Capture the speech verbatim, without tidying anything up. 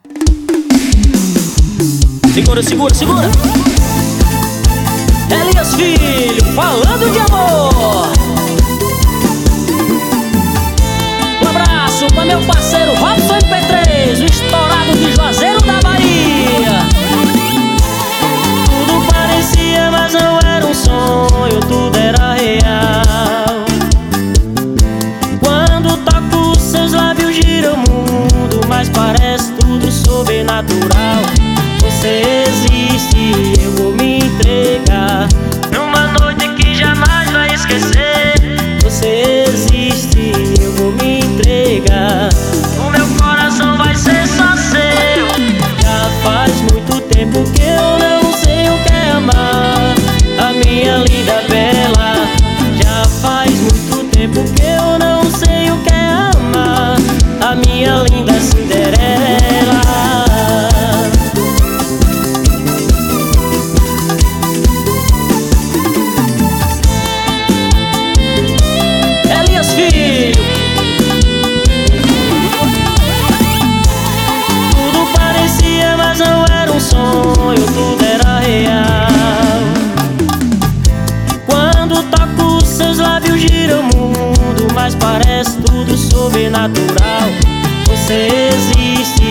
Segura, segura, segura. Elias Filho, falando de amor. Um abraço pra meu parceiro Robson M P três, o estourado de Juazeiro da Bahia. Tudo parecia, mas não era um sonho, tudo era real. Quando toco seus lábios gira o mundo, mas parece tudo sobrenatural. Você existe e eu vou me entregar numa noite que jamais vai esquecer. Você existe e eu vou me entregar. O meu coração vai ser só seu. Já faz muito tempo que eu não sei o que é amar a minha linda bela. Já faz muito tempo que eu não sei o que é amar a minha linda Cinderela. Filho, tudo parecia, mas não era um sonho, tudo era real. Quando toco seus lábios gira o mundo, mas parece tudo sobrenatural. Você existe